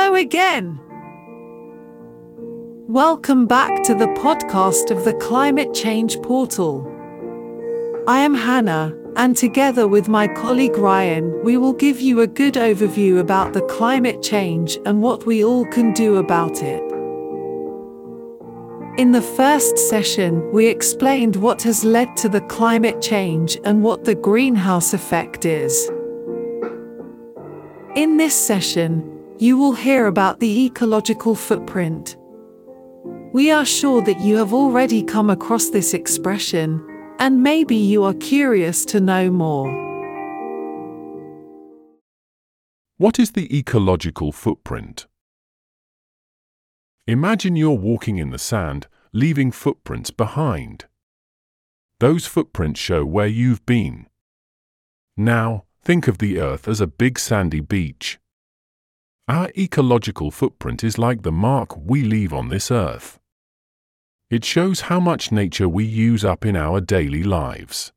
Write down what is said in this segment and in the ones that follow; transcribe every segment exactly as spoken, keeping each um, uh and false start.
Hello again! Welcome back to the podcast of the Climate Change Portal. I am Hannah, and together with my colleague Ryan, we will give you a good overview about the climate change and what we all can do about it. In the first session, we explained what has led to the climate change and what the greenhouse effect is. In this session, you will hear about the ecological footprint. We are sure that you have already come across this expression, and maybe you are curious to know more. What is the ecological footprint? Imagine you're walking in the sand, leaving footprints behind. Those footprints show where you've been. Now, think of the Earth as a big sandy beach. Our ecological footprint is like the mark we leave on this Earth. It shows how much nature we use up in our daily lives.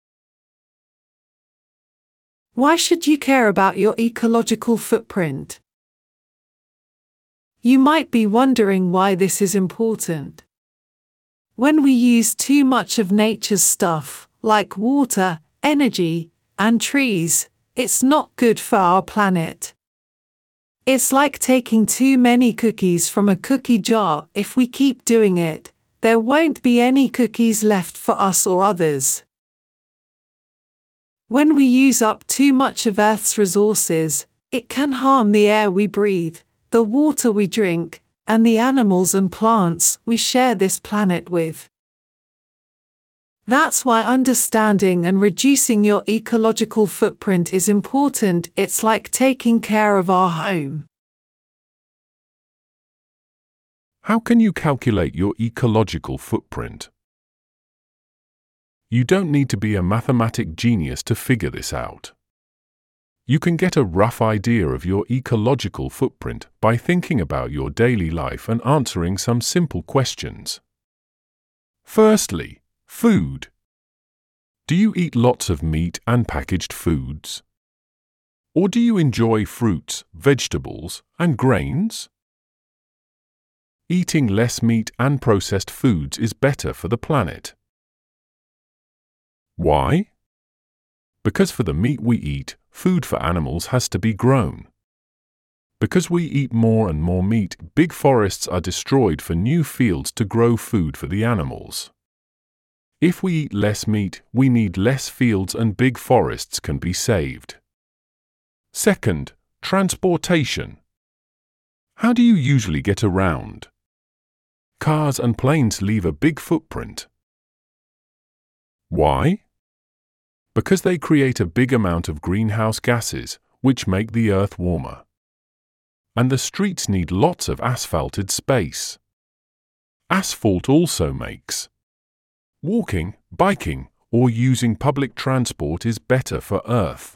Why should you care about your ecological footprint? You might be wondering why this is important. When we use too much of nature's stuff, like water, energy, and trees, it's not good for our planet. It's like taking too many cookies from a cookie jar. If we keep doing it, there won't be any cookies left for us or others. When we use up too much of Earth's resources, it can harm the air we breathe, the water we drink, and the animals and plants we share this planet with. That's why understanding and reducing your ecological footprint is important. It's like taking care of our home. How can you calculate your ecological footprint? You don't need to be a mathematic genius to figure this out. You can get a rough idea of your ecological footprint by thinking about your daily life and answering some simple questions. Firstly, food. Do you eat lots of meat and packaged foods? Or do you enjoy fruits, vegetables, and grains? Eating less meat and processed foods is better for the planet. Why? Because for the meat we eat, food for animals has to be grown. Because we eat more and more meat, big forests are destroyed for new fields to grow food for the animals. If we eat less meat, we need less fields and big forests can be saved. Second, transportation. How do you usually get around? Cars and planes leave a big footprint. Why? Because they create a big amount of greenhouse gases, which make the Earth warmer. And the streets need lots of asphalted space. Asphalt also makes. Walking, biking, or using public transport is better for Earth.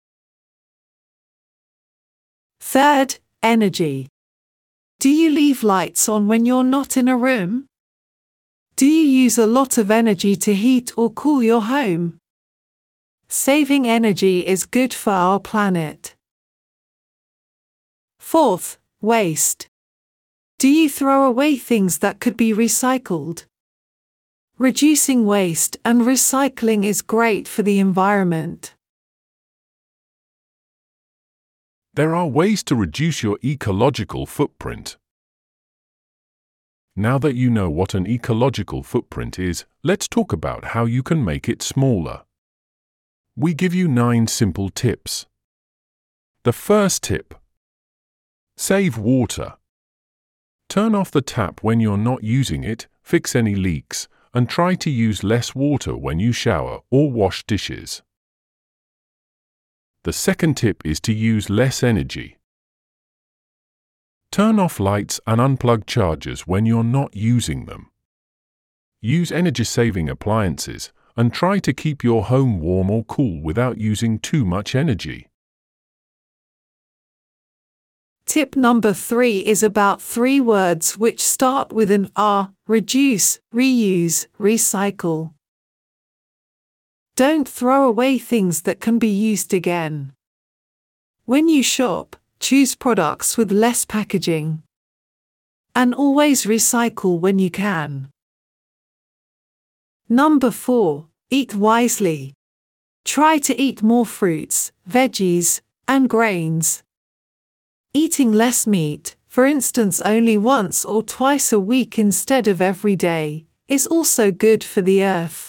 Third, energy. Do you leave lights on when you're not in a room? Do you use a lot of energy to heat or cool your home? Saving energy is good for our planet. Fourth, waste. Do you throw away things that could be recycled? Reducing waste and recycling is great for the environment. There are ways to reduce your ecological footprint. Now that you know what an ecological footprint is, let's talk about how you can make it smaller. We give you nine simple tips. The first tip: save water. Turn off the tap when you're not using it, fix any leaks, and try to use less water when you shower or wash dishes. The second tip is to use less energy. Turn off lights and unplug chargers when you're not using them. Use energy-saving appliances and try to keep your home warm or cool without using too much energy. Tip number three is about three words which start with an R: reduce, reuse, recycle. Don't throw away things that can be used again. When you shop, choose products with less packaging. And always recycle when you can. Number four. Eat wisely. Try to eat more fruits, veggies, and grains. Eating less meat, for instance only once or twice a week instead of every day, is also good for the earth.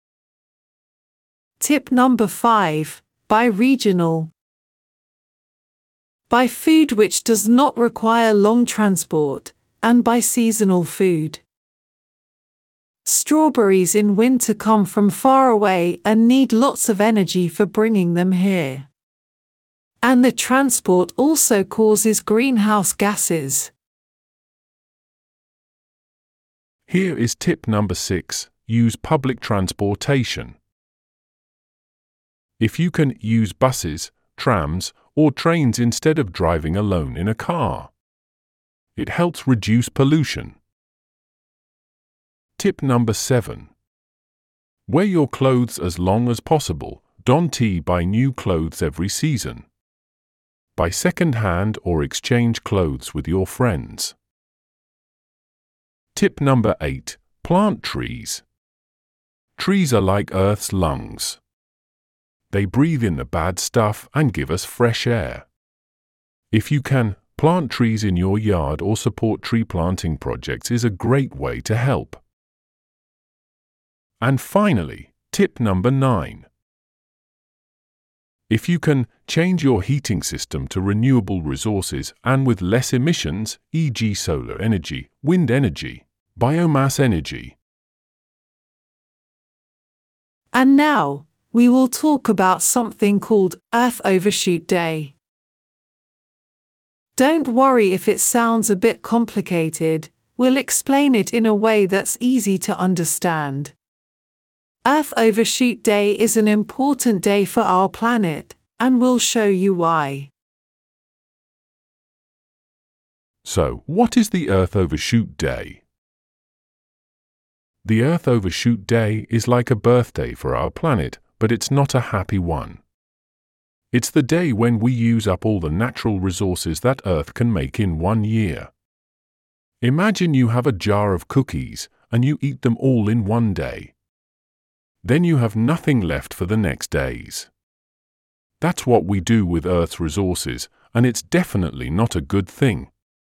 Tip number five. Buy regional. Buy food which does not require long transport, and buy seasonal food. Strawberries in winter come from far away and need lots of energy for bringing them here. And the transport also causes greenhouse gases. Here is tip number six. Use public transportation. If you can, use buses, trams, or trains instead of driving alone in a car. It helps reduce pollution. Tip number seven. Wear your clothes as long as possible. Don't buy new clothes every season. Buy second-hand or exchange clothes with your friends. Tip number eight. Plant trees. Trees are like Earth's lungs. They breathe in the bad stuff and give us fresh air. If you can, plant trees in your yard or support tree planting projects is a great way to help. And finally, tip number nine. If you can, change your heating system to renewable resources and with less emissions, for example solar energy, wind energy, biomass energy. And now, we will talk about something called Earth Overshoot Day. Don't worry if it sounds a bit complicated, we'll explain it in a way that's easy to understand. Earth Overshoot Day is an important day for our planet, and we'll show you why. So, what is the Earth Overshoot Day? The Earth Overshoot Day is like a birthday for our planet, but it's not a happy one. It's the day when we use up all the natural resources that Earth can make in one year. Imagine you have a jar of cookies and you eat them all in one day. Then you have nothing left for the next days. That's what we do with Earth's resources, and it's definitely not a good thing.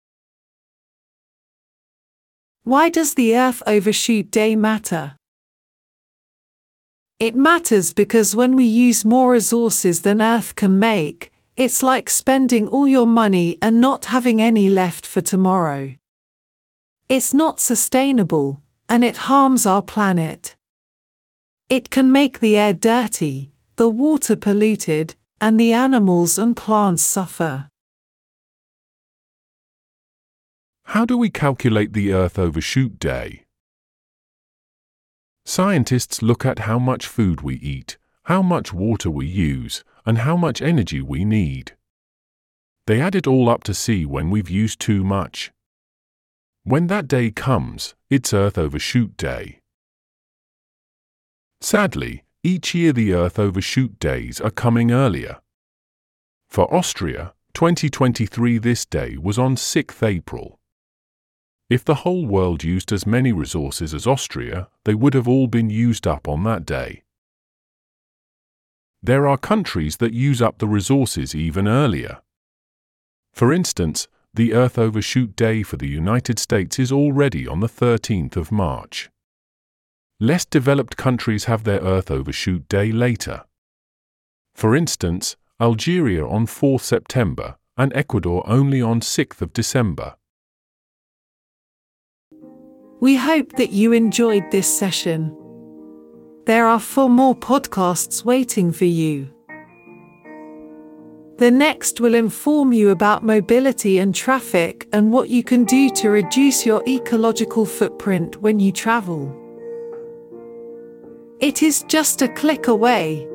Why does the Earth Overshoot Day matter? It matters because when we use more resources than Earth can make, it's like spending all your money and not having any left for tomorrow. It's not sustainable, and it harms our planet. It can make the air dirty, the water polluted, and the animals and plants suffer. How do we calculate the Earth Overshoot Day? Scientists look at how much food we eat, how much water we use, and how much energy we need. They add it all up to see when we've used too much. When that day comes, it's Earth Overshoot Day. Sadly, each year the Earth Overshoot Days are coming earlier. For Austria, twenty twenty-three this day was on sixth of April. If the whole world used as many resources as Austria, they would have all been used up on that day. There are countries that use up the resources even earlier. For instance, the Earth Overshoot Day for the United States is already on the thirteenth of March. Less developed countries have their Earth Overshoot Day later. For instance, Algeria on fourth of September and Ecuador only on sixth of December. We hope that you enjoyed this session. There are four more podcasts waiting for you. The next will inform you about mobility and traffic and what you can do to reduce your ecological footprint when you travel. It is just a click away.